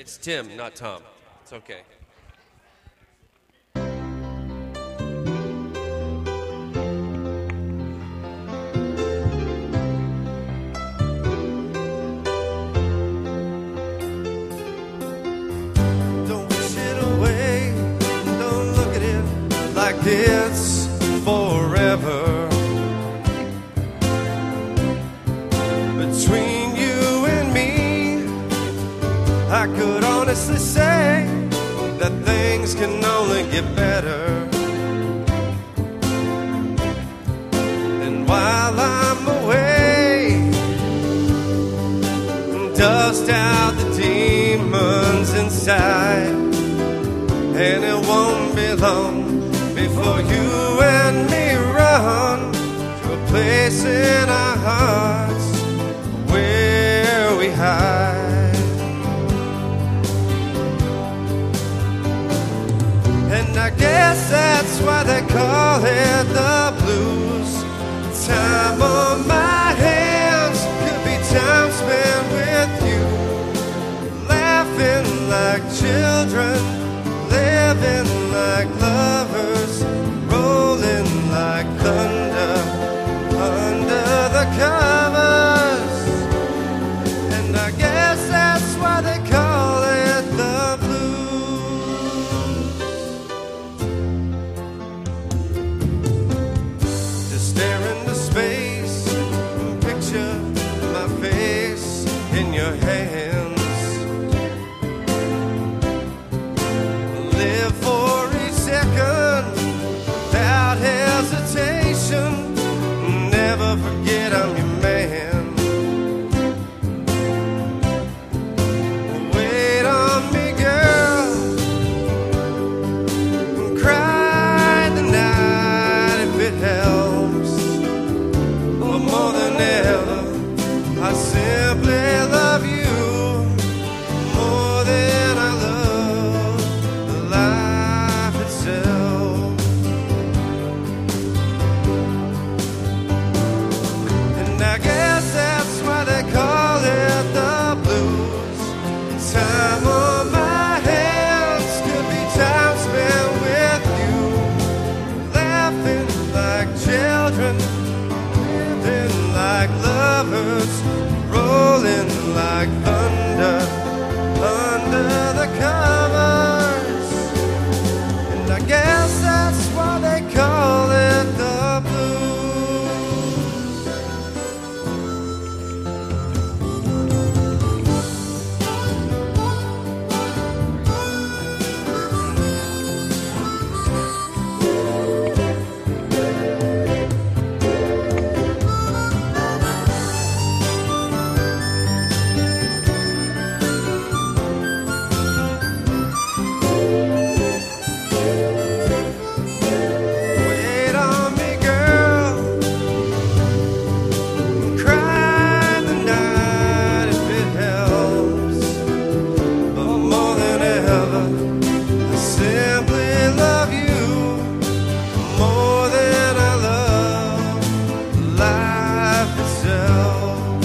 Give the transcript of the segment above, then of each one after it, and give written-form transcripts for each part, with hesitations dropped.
It's Tim, not Tom. It's okay. Don't wish it away. Don't look at it like it's forever. Between you and me, I could honestly say that things can only get better. And while I'm away, dust out the demons inside, and it won't be long before you and me run to a place in our hearts where we hide. And I guess that's why they call it the blues. Time on my hands could be time spent with you, laughing like children, living like lovers, rolling like thunder under the covers. And I guess that's why they call it the blues. Just stare into space and picture my face in your hands. Live for each second without hesitation. Never forget I'm your man. Wait on me, girl. Cry the night if it helps. But more than ever, I simply love you more than I love life itself. And I guess that's why they call it the blues. Time on my hands could be time spent with you, laughing like children, living like lovers, rolling like thunder under the covers. And I guess that's why they call it the blues. Wait on me, girl. Cry the night if it helps. But more than ever, I simply love you more than I love life itself.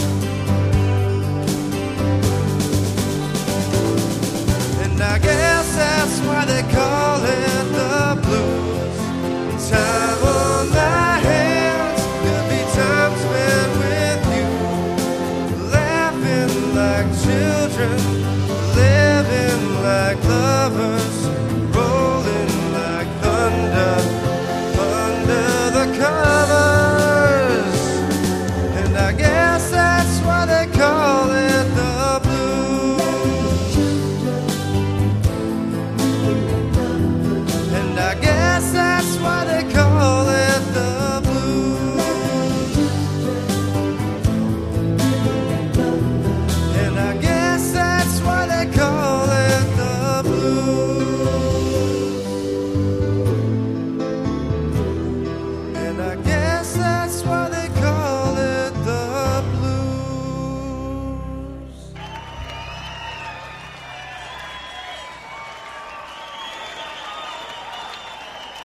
And I guess that's why they call it the blues. Time on my hands could be time spent with you, laughing like children, living like lovers,